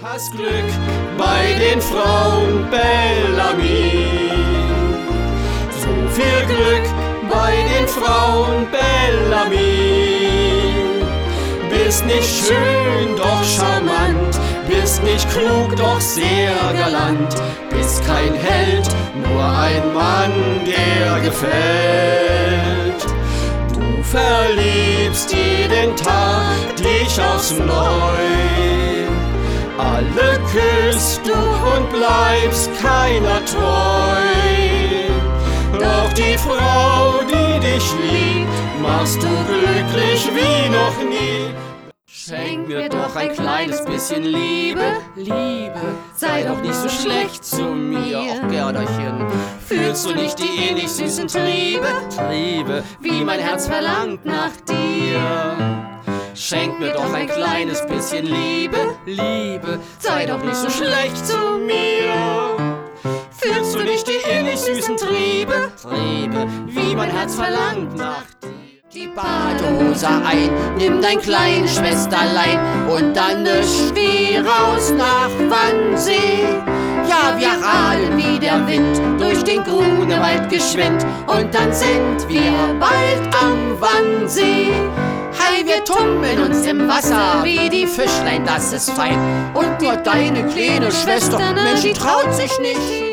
Hast Glück bei den Frauen, Bellamy. So viel Glück bei den Frauen, Bellamy. Bist nicht schön, doch charmant. Bist nicht klug, doch sehr galant. Bist kein Held, nur ein Mann, der gefällt. Du verliebst jeden Tag dich aufs Neu. Alle küsst du und bleibst keiner treu. Doch die Frau, die dich liebt, machst du glücklich wie noch nie. Schenk mir doch ein kleines bisschen Liebe, Liebe. Sei doch nicht so schlecht zu mir, auch Gerderchen. Fühlst du nicht die ähnlich süßen Triebe, Triebe, wie mein Herz verlangt nach dir? Schenk mir doch ein kleines bisschen Liebe, Liebe. Sei doch nicht so schlecht zu mir. Fühlst du nicht die ähnlich süßen Triebe, Triebe, wie mein Herz verlangt nach dir? Die Badehose ein, nimm dein kleines Schwesterlein und dann wie raus nach Wannsee. Ja, wir radeln wie der Wind durch den Grunewald geschwind und dann sind wir bald am Wannsee. Hey, wir tummeln uns im Wasser wie die Fischlein, das ist fein. Und nur deine kleine Schwester, Mensch, die traut sich nicht.